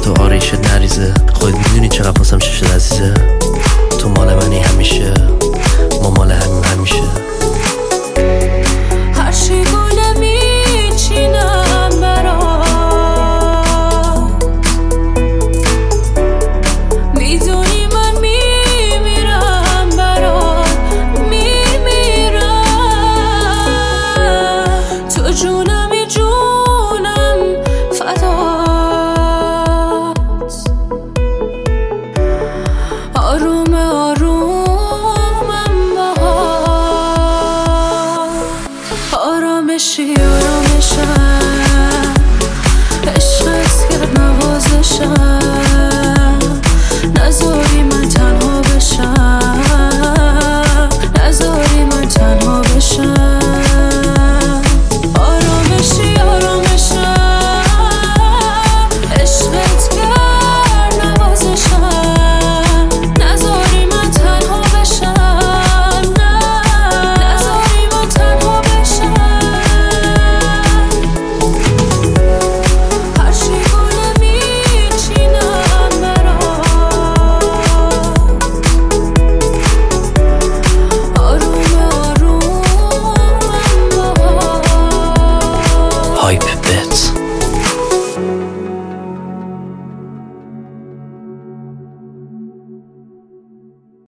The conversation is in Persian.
تو آریشت نریزه. خودت میدونی چقدر واسم شده عزیزه. تو مال منی همیشه، ما مال همین همیشه. هر چی گونه میچینم برات، میدونی من میمیرم برات، میمیرم. تو جونمی جونم فدات. آروم آرومم باهات. آرامشی آرامشم، عشقت کرد نوازشم. نذاری من تنها بشم، نذاری من تنها بشم. آرامشی آرامشم، عشقت کرد نوازشم. نذاری من تنها بشم، نذاری من تنها بشم. هر چی گونه میچینم برات، آروم آرومم باهات. هایپ بت